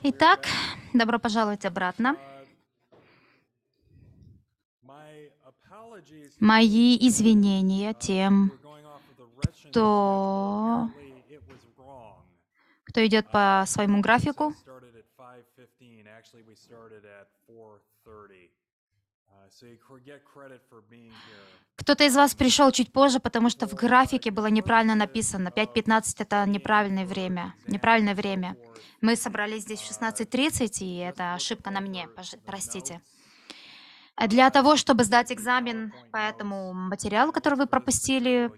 Итак, добро пожаловать обратно. Мои извинения тем, кто, кто идет по своему графику. Кто-то из вас пришел чуть позже, потому что в графике было неправильно написано. 5:15 — это неправильное время. Неправильное время. Мы собрались здесь в 16:30, и это ошибка на мне, простите. Для того, чтобы сдать экзамен по этому материалу, который вы пропустили,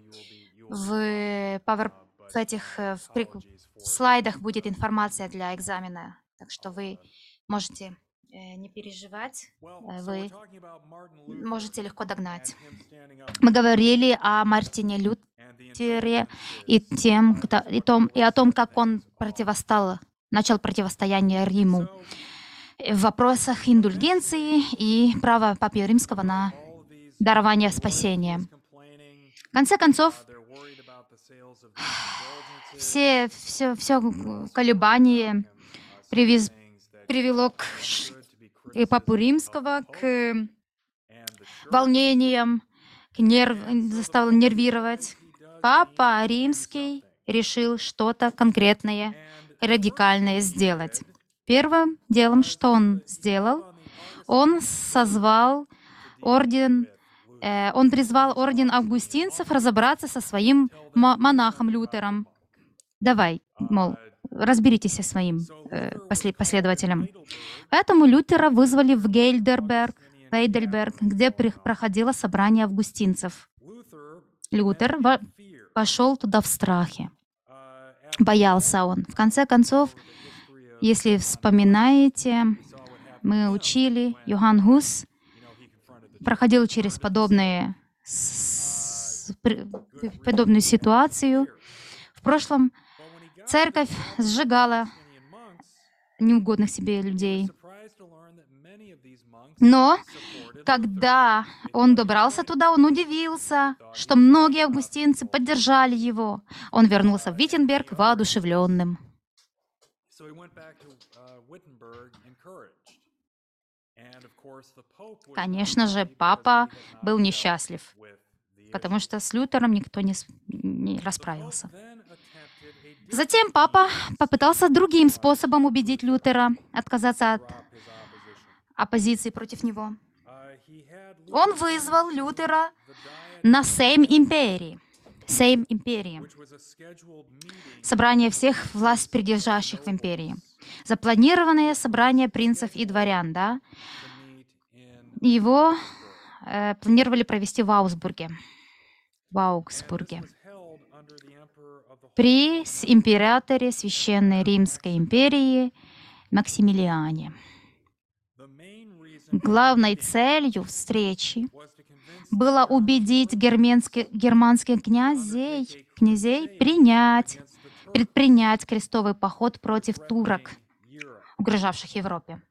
в этих в слайдах будет информация для экзамена, так что вы можете не переживать, вы можете легко догнать. Мы говорили о Мартине Лютере и о том, как он начал противостояние Риму в вопросах индульгенции и права Папы Римского на дарование спасения. В конце концов, все колебания привело и Папу Римского к волнениям, заставило нервировать. Папа Римский решил что-то конкретное, радикальное сделать. Первым делом, что он сделал, он призвал орден августинцев разобраться со своим монахом Лютером. Давай, мол, разберитесь со своим последователем. Поэтому Лютера вызвали в Гейдельберг, где проходило собрание августинцев. Лютер пошел туда в страхе. Боялся он. В конце концов, если вспоминаете, мы учили, Йоганн Гус проходил через подобную ситуацию. В прошлом церковь сжигала неугодных себе людей. Но когда он добрался туда, он удивился, что многие августинцы поддержали его. Он вернулся в Виттенберг воодушевленным. Конечно же, папа был несчастлив, потому что с Лютером никто не расправился. Затем папа попытался другим способом убедить Лютера отказаться от оппозиции против него. Он вызвал Лютера на Сейм империи. Собрание всех власть придержащих в империи. Запланированное собрание принцев и дворян, да? Его планировали провести в Аугсбурге. При императоре Священной Римской империи Максимилиане. Главной целью встречи было убедить германских князей предпринять крестовый поход против турок, угрожавших Европе.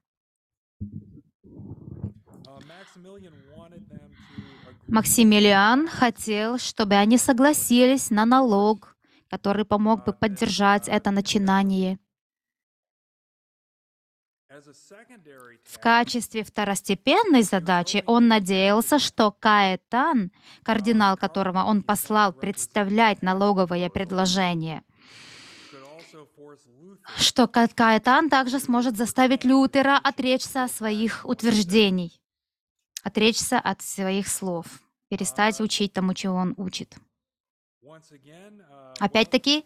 Максимилиан хотел, чтобы они согласились на налог, который помог бы поддержать это начинание. В качестве второстепенной задачи он надеялся, что Каэтан, кардинал которого он послал представлять налоговое предложение, что Каэтан также сможет заставить Лютера отречься от своих утверждений, отречься от своих слов, перестать учить тому, чего он учит. Опять-таки,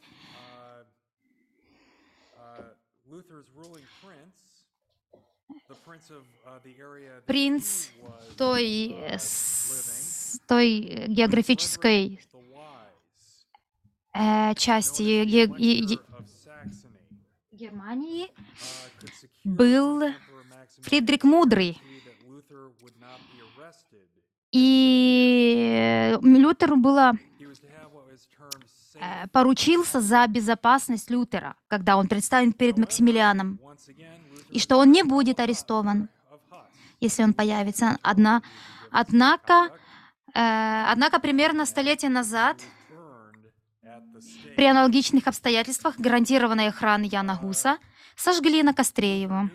принц той географической части Германии был Фридрих Мудрый. И Лютеру поручился за безопасность Лютера, когда он предстанет перед Максимилианом, и что он не будет арестован, если он появится. Однако, примерно столетие назад, при аналогичных обстоятельствах гарантированной охраны Яна Гуса, Сожгли на костре его.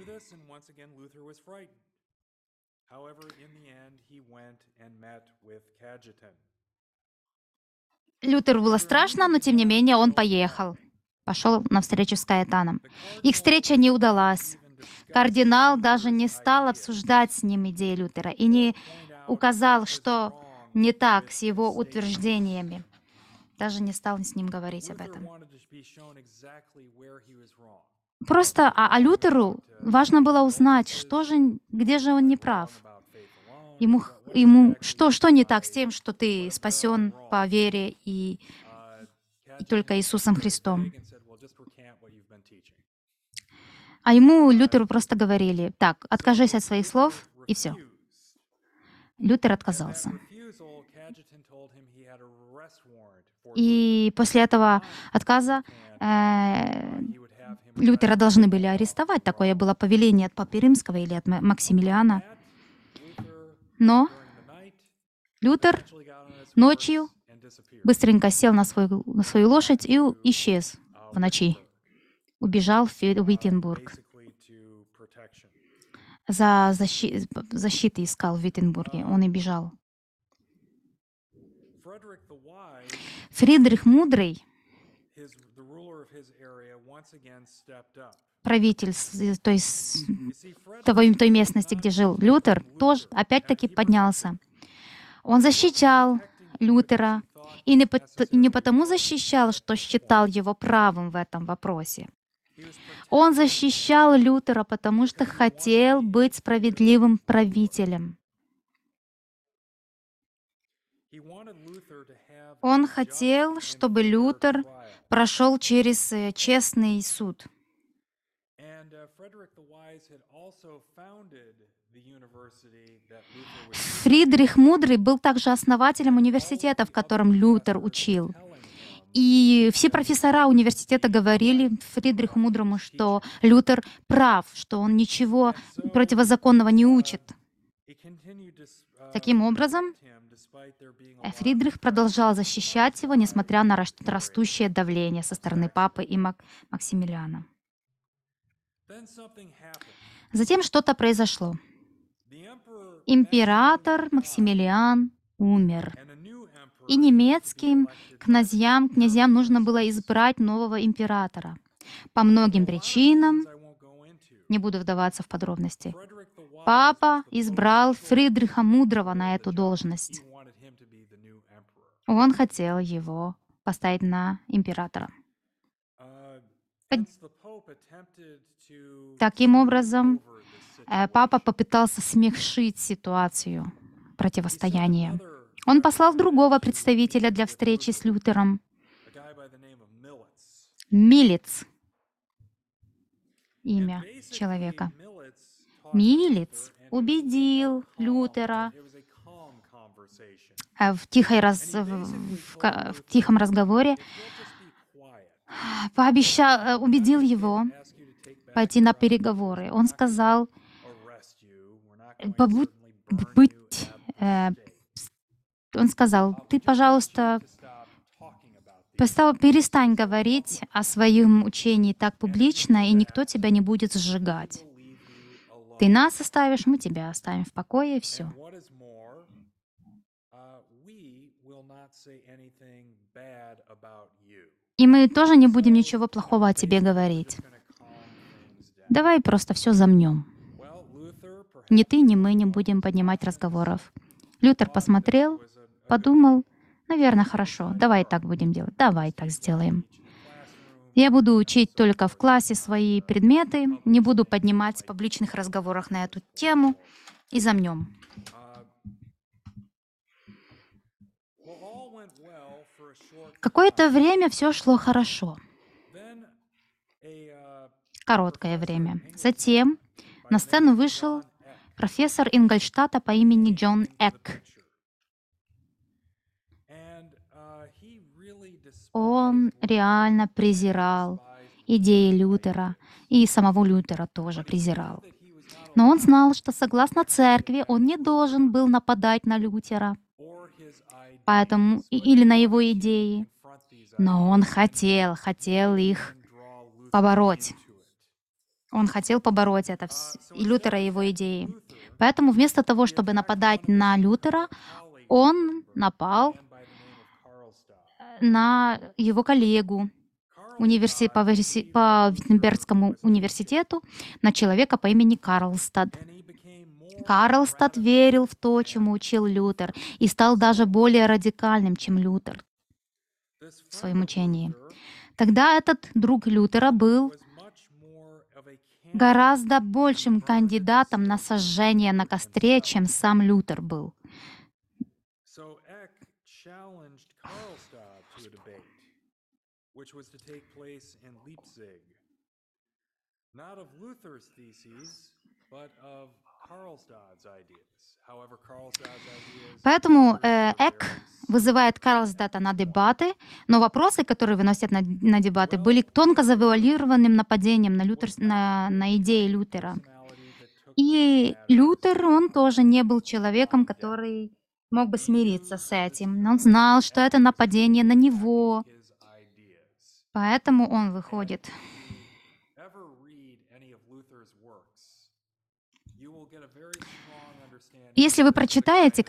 Лютеру было страшно, но тем не менее он поехал. Пошел на встречу с Каэтаном. Их встреча не удалась. Кардинал даже не стал обсуждать с ним идеи Лютера и не указал, что не так с его утверждениями. Даже не стал с ним говорить об этом. Просто, Лютеру важно было узнать, где же он не прав. Ему что не так с тем, что ты спасен по вере и только Иисусом Христом. А Лютеру просто говорили: так, откажись от своих слов, и все. Лютер отказался. И после этого отказа Лютера должны были арестовать. Такое было повеление от Папы Римского или от Максимилиана. Но Лютер ночью быстренько сел на свою лошадь и исчез в ночи. Убежал в Виттенбург. Защиты искал в Виттенбурге. Он и бежал. Фридрих Мудрый, правитель той местности, где жил Лютер, тоже опять-таки поднялся. Он защищал Лютера, и не потому защищал, что считал его правым в этом вопросе. Он защищал Лютера, потому что хотел быть справедливым правителем. Он хотел, чтобы Лютер прошел через честный суд. Фридрих Мудрый был также основателем университета, в котором Лютер учил. И все профессора университета говорили Фридриху Мудрому, что Лютер прав, что он ничего противозаконного не учит. Таким образом, Фридрих продолжал защищать его, несмотря на растущее давление со стороны папы и Максимилиана. Затем что-то произошло. Император Максимилиан умер. И немецким князьям нужно было избрать нового императора. По многим причинам, не буду вдаваться в подробности, папа избрал Фридриха Мудрого на эту должность. Он хотел его поставить на императора. Таким образом, папа попытался смягчить ситуацию противостояния. Он послал другого представителя для встречи с Лютером. Милец. Имя человека. Милец убедил Лютера в тихом разговоре, убедил его пойти на переговоры. Он сказал: ты, пожалуйста, перестань говорить о своем учении так публично, и никто тебя не будет сжигать. Ты нас оставишь, мы тебя оставим в покое, и все. И мы тоже не будем ничего плохого о тебе говорить. Давай просто все замнем. Ни ты, ни мы не будем поднимать разговоров. Лютер посмотрел, подумал: наверное, хорошо, давай так будем делать, давай так сделаем. Я буду учить только в классе свои предметы, не буду поднимать в публичных разговорах на эту тему, и замнем. Какое-то время все шло хорошо. Короткое время. Затем на сцену вышел профессор Ингольштата по имени Джон Эк. Он реально презирал идеи Лютера, и самого Лютера тоже презирал. Но он знал, что согласно церкви он не должен был нападать на Лютера, или на его идеи. Но он хотел их побороть. Он хотел побороть это, и Лютера, и его идеи. Поэтому вместо того, чтобы нападать на Лютера, он напал на его коллегу по Виттенбергскому университету, на человека по имени Карлстад. Карлстад верил в то, чему учил Лютер, и стал даже более радикальным, чем Лютер в своем учении. Тогда этот друг Лютера был гораздо большим кандидатом на сожжение на костре, чем сам Лютер был. Поэтому Эк вызывает Карлсдата на дебаты, но вопросы, которые выносят на дебаты, были тонко завуалированным нападением на идеи Лютера. И Лютер, он тоже не был человеком, который мог бы смириться с этим. Он знал, что это нападение на него, поэтому он выходит. Если вы прочитаете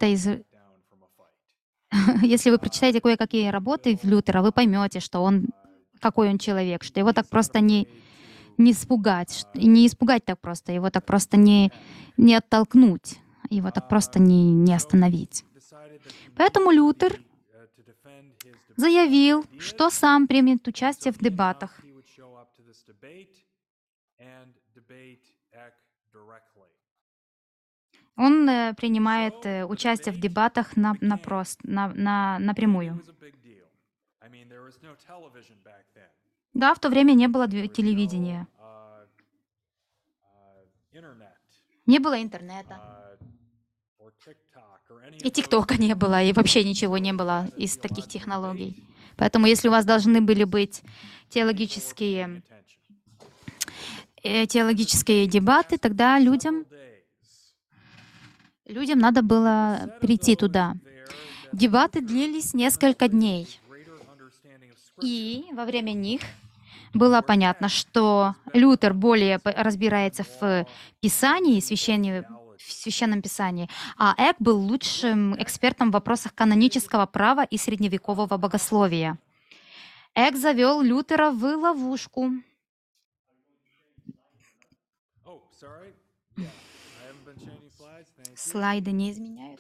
если вы прочитаете кое-какие работы Лютера, вы поймете, что какой он человек, что его так просто не испугать так просто, его так просто не оттолкнуть, его так просто не остановить. Поэтому Лютер заявил, что сам примет участие в дебатах. Он принимает участие в дебатах напрямую. Да, в то время не было телевидения. Не было интернета. И ТикТока не было, и вообще ничего не было из таких технологий. Поэтому если у вас должны были быть теологические дебаты, тогда людям надо было прийти туда. Дебаты длились несколько дней. И во время них было понятно, что Лютер более разбирается в Писании, в Священном Писании, а Эк был лучшим экспертом в вопросах канонического права и средневекового богословия. Эк завел Лютера в ловушку. Слайды не изменяют.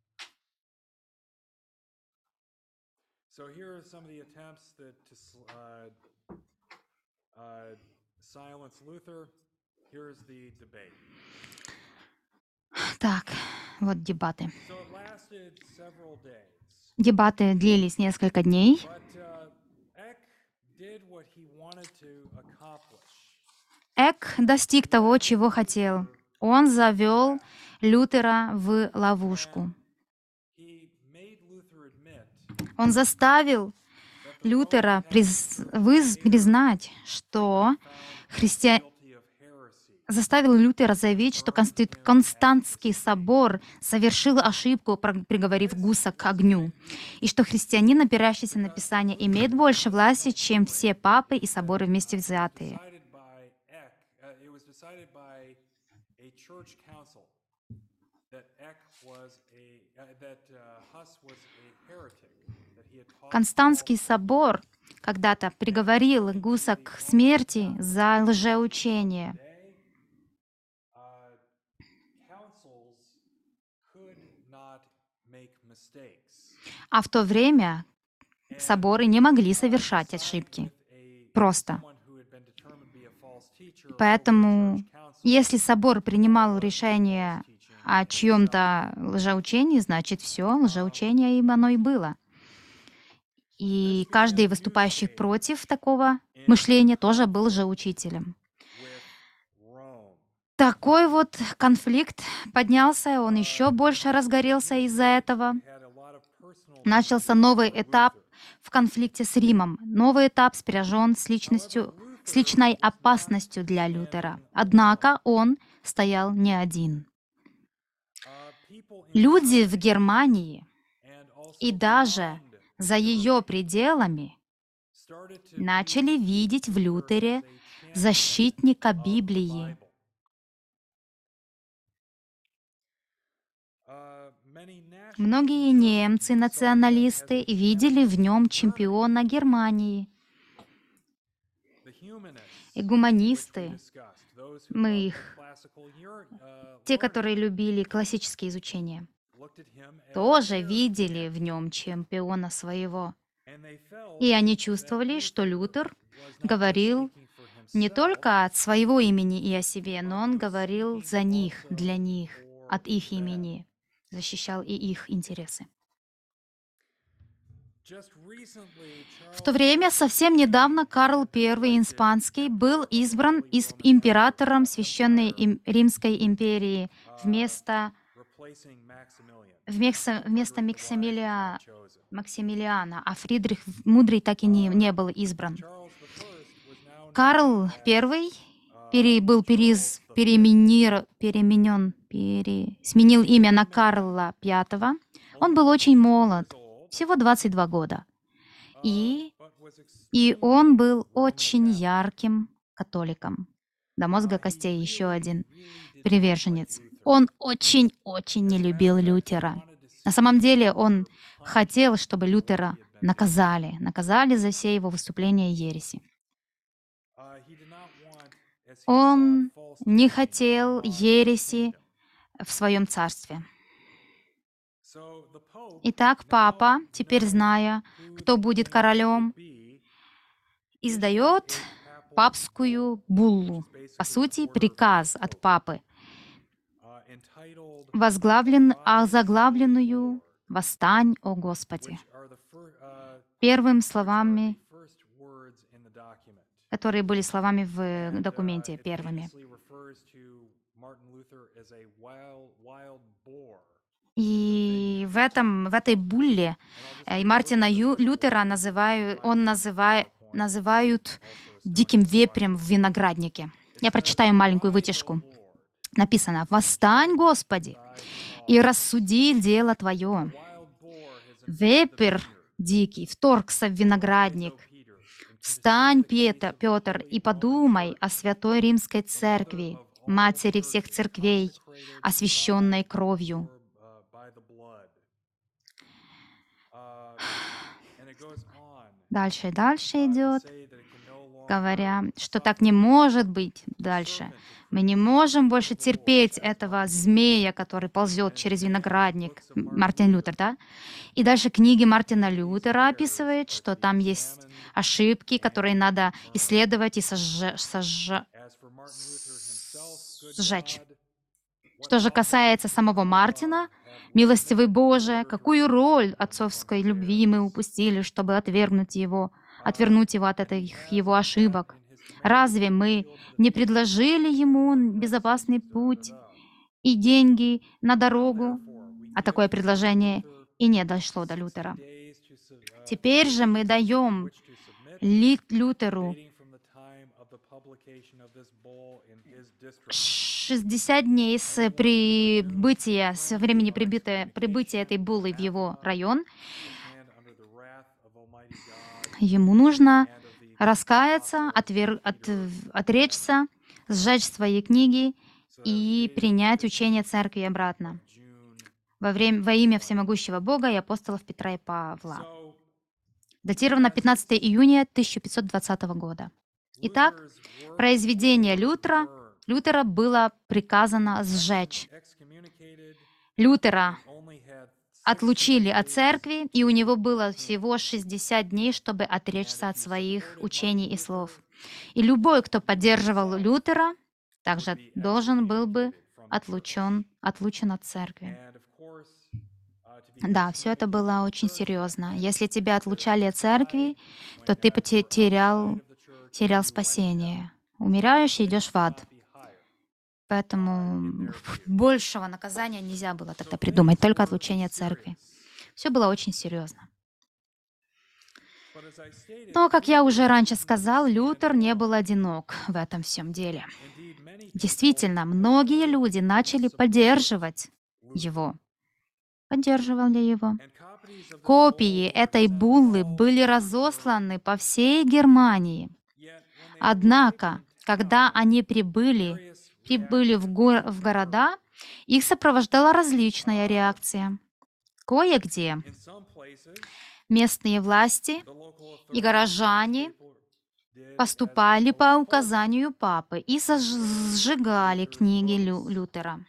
Так, вот дебаты. Дебаты длились несколько дней. Эк достиг того, чего хотел. Он завел Лютера в ловушку. Он заставил Лютера признать, что заставил Лютера заявить, что Константский собор совершил ошибку, приговорив Гуса к огню, и что христианин, опирающийся на Писание, имеет больше власти, чем все папы и соборы вместе взятые. Константский собор когда-то приговорил Гуса к смерти за лжеучение. А в то время соборы не могли совершать ошибки. Просто. Поэтому, если собор принимал решение о чьем-то лжеучении, значит, все, лжеучение им оно и было. И каждый выступающий против такого мышления тоже был лжеучителем. Такой вот конфликт поднялся, он еще больше разгорелся из-за этого. Начался новый этап в конфликте с Римом. Новый этап спряжен с личной опасностью для Лютера. Однако он стоял не один. Люди в Германии и даже за ее пределами начали видеть в Лютере защитника Библии. Многие немцы, националисты, видели в нем чемпиона Германии. И гуманисты, мы их, те, которые любили классические изучения, тоже видели в нем чемпиона своего. И они чувствовали, что Лютер говорил не только от своего имени и о себе, но он говорил за них, для них, от их имени, защищал и их интересы. В то время, совсем недавно, Карл I Испанский был избран императором Священной Римской империи вместо Максимилиана, а Фридрих Мудрый так и не был избран. Карл I сменил имя на Карла V. Он был очень молод, всего 22 года. И он был очень ярким католиком. До мозга костей еще один приверженец. Он очень-очень не любил Лютера. На самом деле он хотел, чтобы Лютера наказали за все его выступления и ереси. Он не хотел ереси в своем царстве. Итак, папа, теперь зная, кто будет королем, издает папскую буллу, по сути, приказ от папы, озаглавленную «Восстань, о Господи», первыми словами, которые были словами в документе первыми. И в этой булле Мартина Лютера называют диким вепрем в винограднике. Я прочитаю маленькую вытяжку. Написано: «Восстань, Господи, и рассуди дело Твое. Вепрь дикий вторгся в виноградник. Встань, Петр, и подумай о Святой Римской Церкви, матери всех церквей, освященной кровью». Дальше идет, говоря, что так не может быть дальше. Мы не можем больше терпеть этого змея, который ползет через виноградник. Мартин Лютер, да? И дальше книги Мартина Лютера описывает, что там есть ошибки, которые надо исследовать и сжечь. Что же касается самого Мартина, милостивый Боже, какую роль отцовской любви мы упустили, чтобы отвернуть его от его ошибок? Разве мы не предложили ему безопасный путь и деньги на дорогу? А такое предложение и не дошло до Лютера. Теперь же мы даем Лютеру 60 дней с времени прибытия этой буллы в его район. Ему нужно раскаяться, отречься, сжечь свои книги и принять учение церкви обратно во имя всемогущего Бога и апостолов Петра и Павла. Датировано 15 июня 1520 года. Итак, произведение Лютера было приказано сжечь. Лютера отлучили от церкви, и у него было всего 60 дней, чтобы отречься от своих учений и слов. И любой, кто поддерживал Лютера, также должен был бы отлучен от церкви. Да, все это было очень серьезно. Если тебя отлучали от церкви, то ты терял спасение. Умираешь и идешь в ад. Поэтому большего наказания нельзя было тогда придумать, только отлучение от церкви. Все было очень серьезно. Но, как я уже раньше сказал, Лютер не был одинок в этом всем деле. Действительно, многие люди начали поддерживать его. Поддерживали его. Копии этой буллы были разосланы по всей Германии. Однако Когда они прибыли в города, их сопровождала различная реакция. Кое-где местные власти и горожане поступали по указанию папы и сжигали книги Лютера.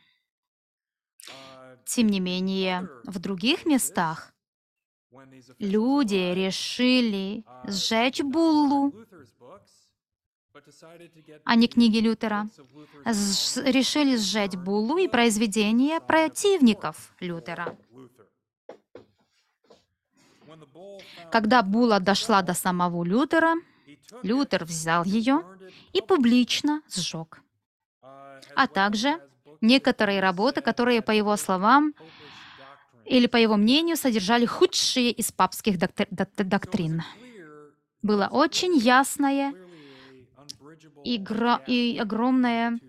Тем не менее, в других местах люди решили сжечь буллу, а не книги Лютера. Решили сжечь буллу и произведения противников Лютера. Когда булла дошла до самого Лютера, Лютер взял ее и публично сжег. А также некоторые работы, которые, по его словам, или по его мнению, содержали худшие из папских доктрин. Было очень ясное и огромное...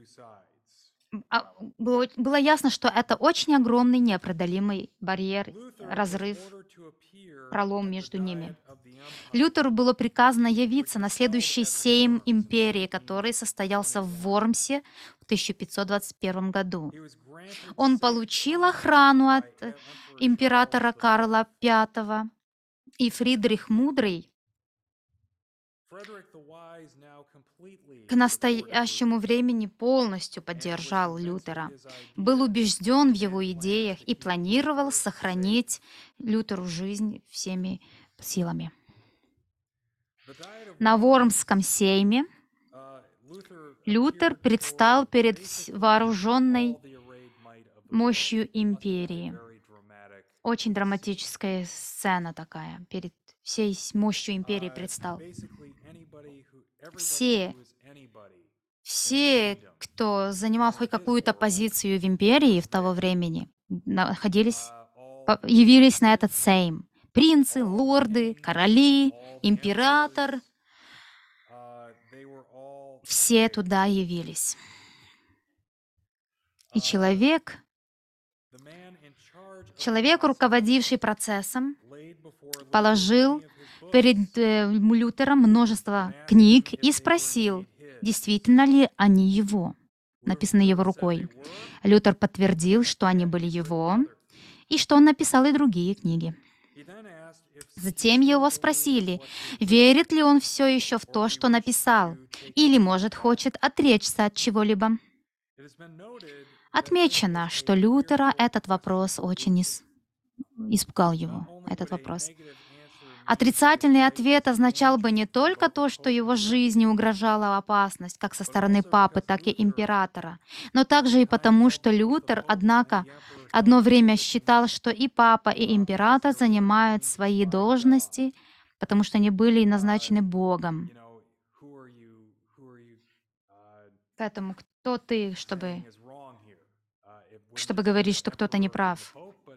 Было ясно, что это очень огромный непреодолимый барьер, разрыв, пролом между ними. Лютеру было приказано явиться на следующий сейм империи, который состоялся в Вормсе в 1521 году. Он получил охрану от императора Карла V, и Фридрих Мудрый к настоящему времени полностью поддержал Лютера, был убежден в его идеях и планировал сохранить Лютеру жизнь всеми силами. На Вормском сейме Лютер предстал перед вооруженной мощью империи. Очень драматическая сцена такая. Перед всей мощью империи предстал. Все, кто занимал хоть какую-то позицию в империи в того времени, явились на этот сейм. Принцы, лорды, короли, император. Все туда явились. И человек, руководивший процессом, положил перед Лютером множество книг и спросил, действительно ли они его, написаны его рукой. Лютер подтвердил, что они были его, и что он написал и другие книги. Затем его спросили, верит ли он все еще в то, что написал, или, может, хочет отречься от чего-либо. Отмечено, что Лютера этот вопрос очень испугал его, этот вопрос. Отрицательный ответ означал бы не только то, что его жизни угрожала опасность, как со стороны папы, так и императора, но также и потому, что Лютер, однако, одно время считал, что и папа, и император занимают свои должности, потому что они были назначены Богом. Поэтому кто ты, чтобы говорить, что кто-то не прав?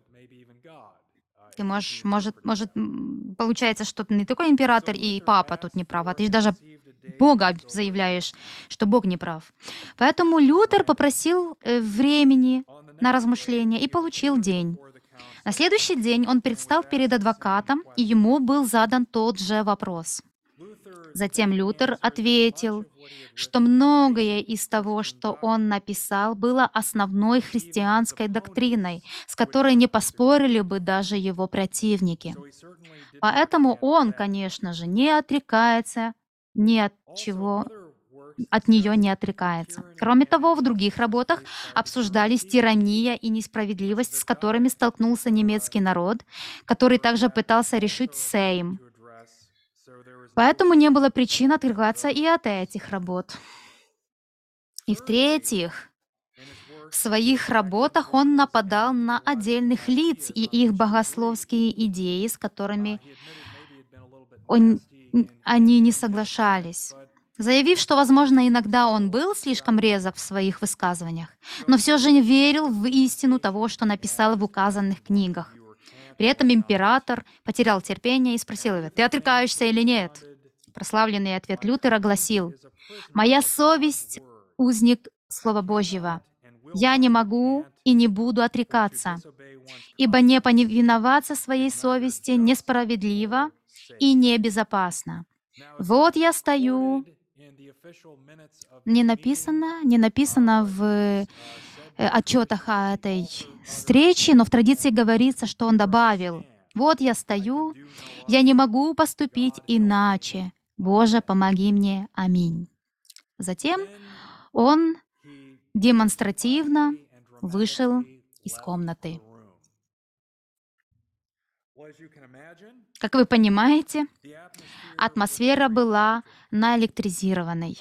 Ты получается, что ты не такой император и папа тут не прав, а ты даже Бога заявляешь, что Бог не прав. Поэтому Лютер попросил времени на размышления и получил день. На следующий день он предстал перед адвокатом, и ему был задан тот же вопрос. Затем Лютер ответил, что многое из того, что он написал, было основной христианской доктриной, с которой не поспорили бы даже его противники. Поэтому он, конечно же, не отрекается ни от чего, от нее не отрекается. Кроме того, в других работах обсуждались тирания и несправедливость, с которыми столкнулся немецкий народ, который также пытался решить Сейм. Поэтому не было причин отрекаться и от этих работ. И в-третьих, в своих работах он нападал на отдельных лиц и их богословские идеи, с которыми они не соглашались, заявив, что, возможно, иногда он был слишком резок в своих высказываниях, но все же не верил в истину того, что написал в указанных книгах. При этом император потерял терпение и спросил его, «Ты отрекаешься или нет?» Прославленный ответ Лютера гласил, «Моя совесть — узник Слова Божьего. Я не могу и не буду отрекаться, ибо не повиноваться своей совести несправедливо и небезопасно. Вот я стою Не написано в отчетах о этой встрече, но в традиции говорится, что он добавил: «Вот я стою, я не могу поступить иначе. Боже, помоги мне. Аминь». Затем он демонстративно вышел из комнаты. Как вы понимаете, атмосфера была наэлектризированной.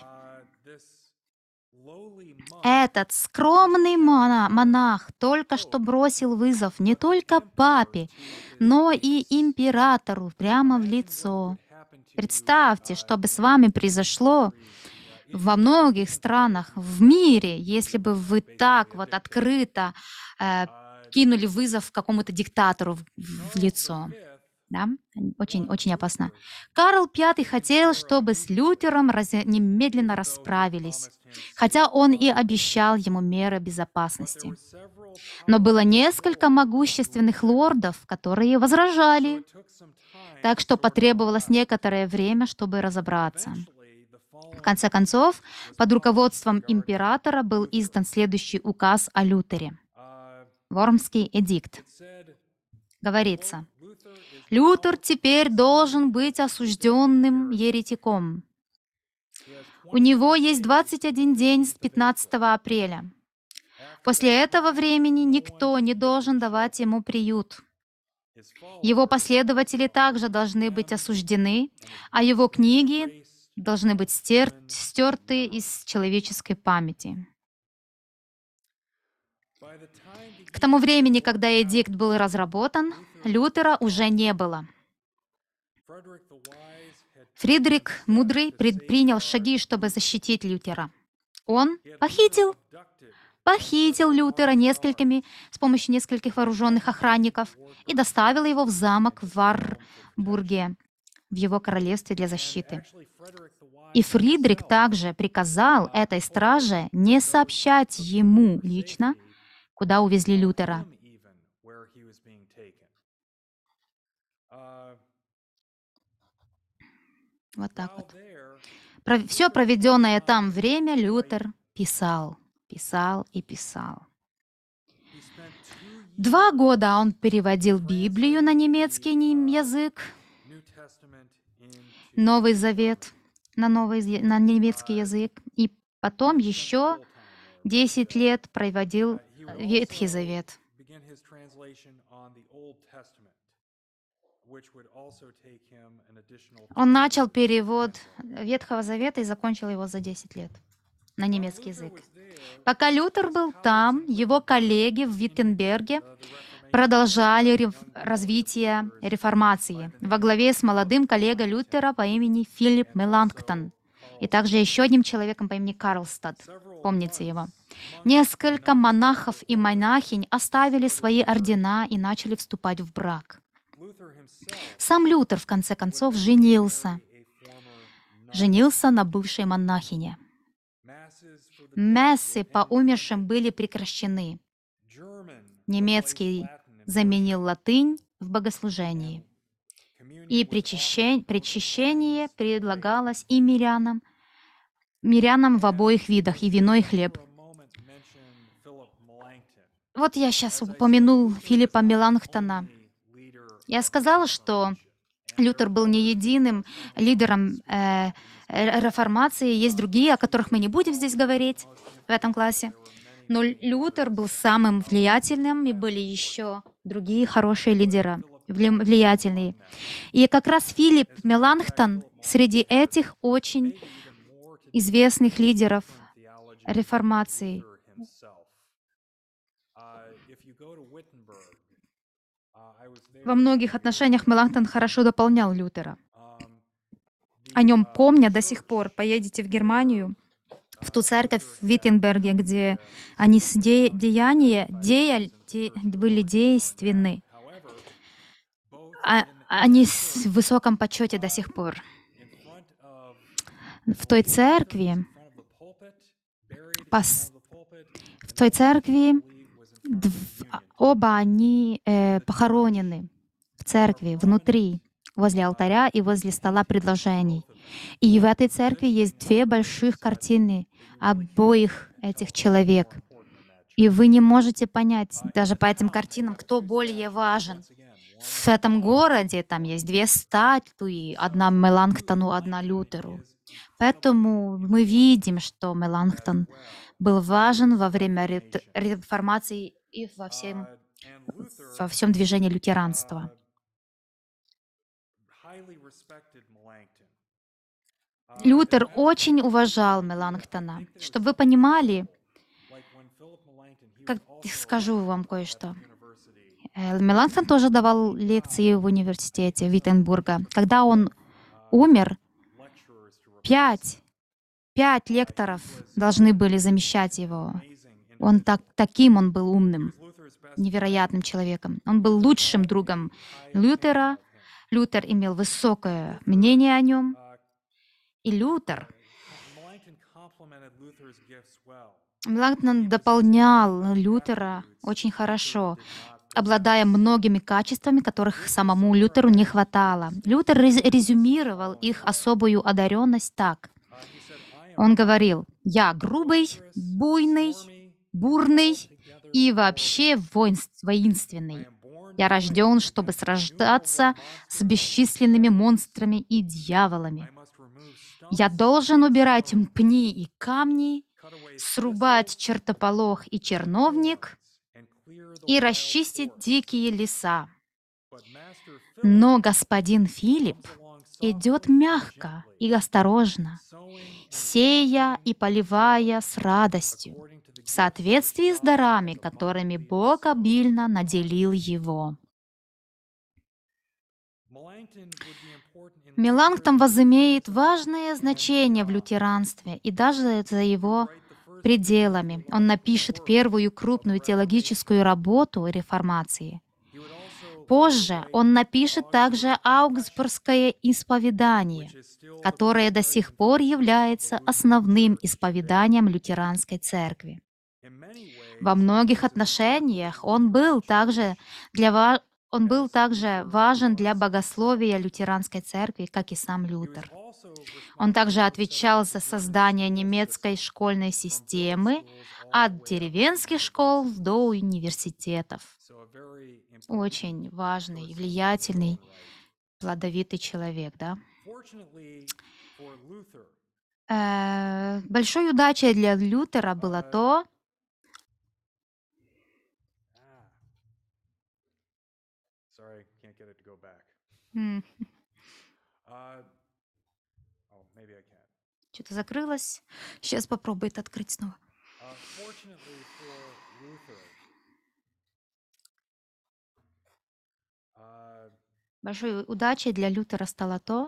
Этот скромный монах только что бросил вызов не только папе, но и императору прямо в лицо. Представьте, что бы с вами произошло во многих странах в мире, если бы вы так вот открыто кинули вызов какому-то диктатору в лицо. Да? Очень, очень опасно. Карл V хотел, чтобы с Лютером немедленно расправились, хотя он и обещал ему меры безопасности. Но было несколько могущественных лордов, которые возражали, так что потребовалось некоторое время, чтобы разобраться. В конце концов, под руководством императора был издан следующий указ о Лютере. Вормский эдикт. Говорится: Лютер теперь должен быть осужденным еретиком. У него есть 21 день с 15 апреля. После этого времени никто не должен давать ему приют. Его последователи также должны быть осуждены, а его книги должны быть стерты из человеческой памяти. К тому времени, когда эдикт был разработан, Лютера уже не было. Фридрих Мудрый предпринял шаги, чтобы защитить Лютера. Он похитил Лютера с помощью нескольких вооруженных охранников и доставил его в замок в Варбурге, в его королевстве для защиты. И Фридрих также приказал этой страже не сообщать ему лично, куда увезли Лютера. Вот так вот. Все проведенное там время Лютер писал и писал. 2 года он переводил Библию на немецкий язык, Новый Завет на немецкий язык, и потом еще 10 лет проводил Ветхий Завет. Он начал перевод Ветхого Завета и закончил его за 10 лет на немецкий язык. Пока Лютер был там, его коллеги в Виттенберге продолжали развитие реформации во главе с молодым коллегой Лютера по имени Филипп Меланхтон и также еще одним человеком по имени Карлстад. Помните его? Несколько монахов и монахинь оставили свои ордена и начали вступать в брак. Сам Лютер, в конце концов, женился на бывшей монахине. Мессы по умершим были прекращены. Немецкий заменил латынь в богослужении. И причащение предлагалось и мирянам в обоих видах, и вино, и хлеб. Вот я сейчас упомянул Филиппа Меланхтона. Я сказала, что Лютер был не единым лидером реформации. Есть другие, о которых мы не будем здесь говорить в этом классе. Но Лютер был самым влиятельным, и были еще другие хорошие лидеры, влиятельные. И как раз Филипп Меланхтон среди этих очень известных лидеров реформации. Во многих отношениях Меланхтон хорошо дополнял Лютера. О нем помня до сих пор. Поедете в Германию, в ту церковь в Виттенберге, где они были действенны. Они в высоком почете до сих пор. В той церкви оба они похоронены в церкви, внутри. возле алтаря и возле стола предложений. И в этой церкви есть две больших картины обоих этих человек. И вы не можете понять даже по этим картинам, кто более важен. В этом городе там есть две статуи, одна Меланхтону, одна Лютеру. Поэтому мы видим, что Меланхтон был важен во время реформации и во всем движении лютеранства. Лютер очень уважал Меланхтона. Чтобы вы понимали, как скажу вам кое-что. Меланхтон тоже давал лекции в университете Виттенбурга. Когда он умер, пять лекторов должны были замещать его. Таким он был умным, невероятным человеком. Он был лучшим другом Лютера. Лютер имел высокое мнение о нем. И Меланхтон дополнял Лютера очень хорошо, обладая многими качествами, которых самому Лютеру не хватало. Лютер резюмировал их особую одаренность так. Он говорил: «Я грубый, буйный, бурный и вообще воинственный. Я рожден, чтобы сражаться с бесчисленными монстрами и дьяволами. Я должен убирать пни и камни, срубать чертополох и черновник и расчистить дикие леса. Но господин Филипп идет мягко и осторожно, сея и поливая с радостью, в соответствии с дарами, которыми Бог обильно наделил его». Меланхтон возымеет важное значение в лютеранстве и даже за его пределами. Он напишет первую крупную теологическую работу реформации. Позже он напишет также Аугсбургское исповедание, которое до сих пор является основным исповеданием лютеранской церкви. Во многих отношениях он был также важен для богословия лютеранской церкви, как и сам Лютер. Он также отвечал за создание немецкой школьной системы от деревенских школ до университетов. Очень важный, влиятельный, плодовитый человек, да? Большой удачей для Лютера было то, что-то закрылось. Сейчас попробует открыть снова. Большой удачей для Лютера стало то,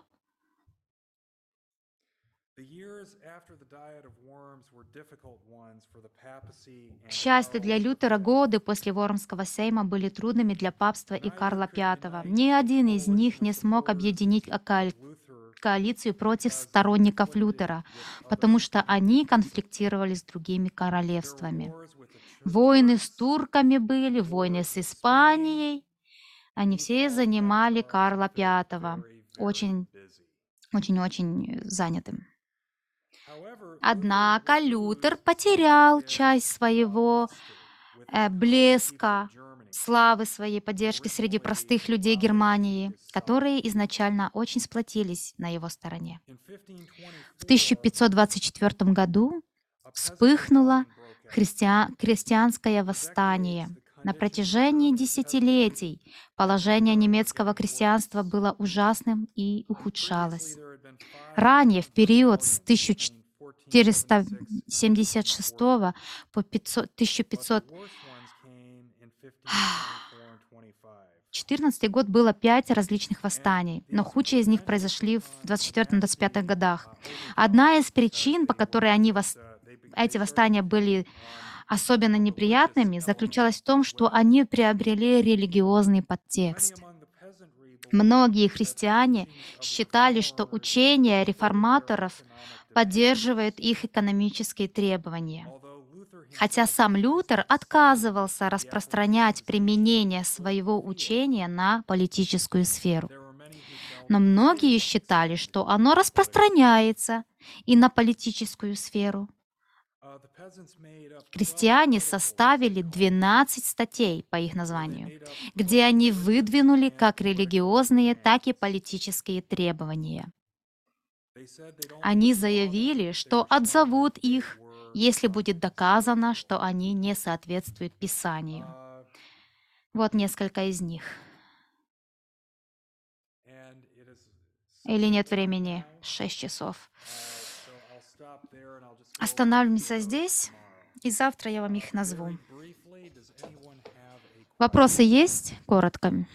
к счастью для Лютера, годы после Вормского сейма были трудными для папства и Карла V. Ни один из них не смог объединить коалицию против сторонников Лютера, потому что они конфликтировали с другими королевствами. Войны с турками были, войны с Испанией. Они все занимали Карла V, очень-очень занятым. Однако Лютер потерял часть своего блеска, славы своей поддержки среди простых людей Германии, которые изначально очень сплотились на его стороне. В 1524 году вспыхнуло крестьянское восстание. На протяжении десятилетий положение немецкого крестьянства было ужасным и ухудшалось. Ранее, в период с 1476 по 1514 год было 5 различных восстаний, но худшие из них произошли в 24-25 годах. Одна из причин, по которой эти восстания были особенно неприятными, заключалась в том, что они приобрели религиозный подтекст. Многие христиане считали, что учение реформаторов поддерживает их экономические требования. Хотя сам Лютер отказывался распространять применение своего учения на политическую сферу. Но многие считали, что оно распространяется и на политическую сферу. Крестьяне составили 12 статей по их названию, где они выдвинули как религиозные, так и политические требования. Они заявили, что отзовут их, если будет доказано, что они не соответствуют Писанию. Вот несколько из них. Или нет времени? 6 часов. Останавливаемся здесь, и завтра я вам их назву. Вопросы есть? Коротко.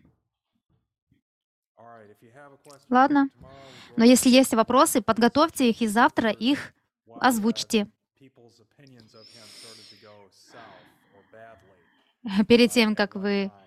Ладно. Но если есть вопросы, подготовьте их, и завтра их озвучьте. Перед тем, как вы